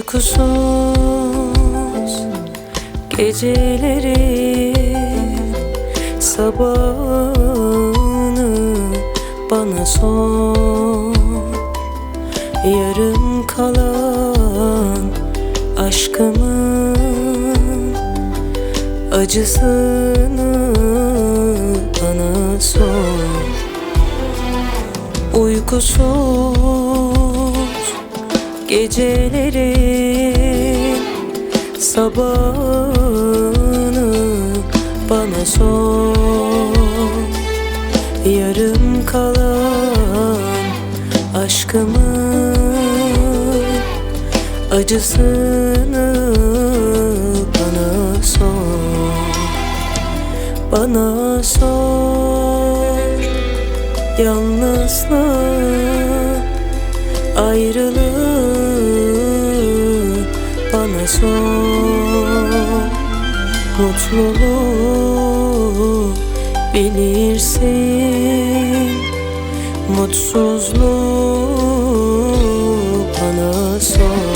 Uykusuz geceleri, sabahını bana sor. Yarım kalan aşkımın acısını bana sor. Uykusuz gecelerin sabahını bana sor. Yarım kalan aşkımın acısını bana sor. Bana sor. Yalnızlık, ayrılık bana sor. Mutluluğu bilirsin, mutsuzluğu bana sor.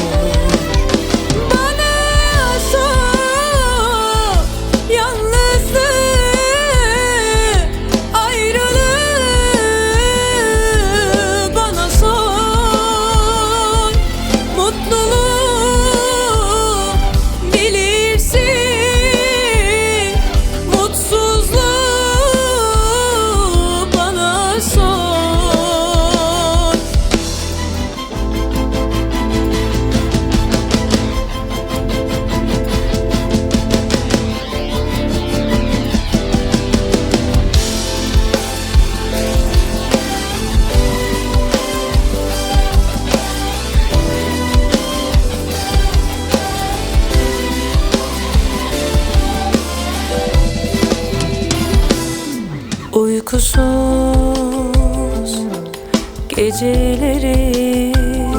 Uykusuz geceleri,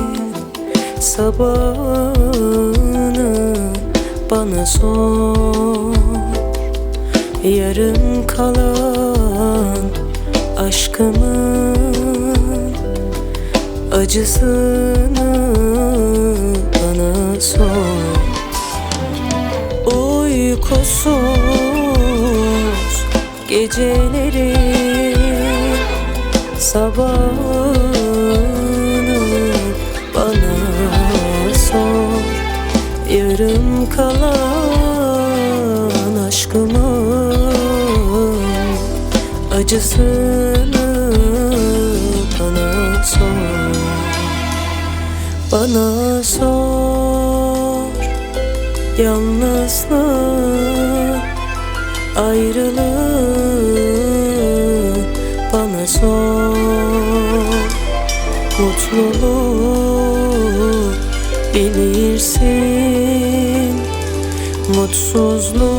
sabahını bana sor. Yarım kalan aşkımın acısını bana sor. Uykusuz geceleri, sabahını bana sor. Yarım kalan aşkımın acısını bana sor. Bana sor. Yalnızlık, ayrılık bana sor. Mutluluğu bilirsin, mutsuzluğu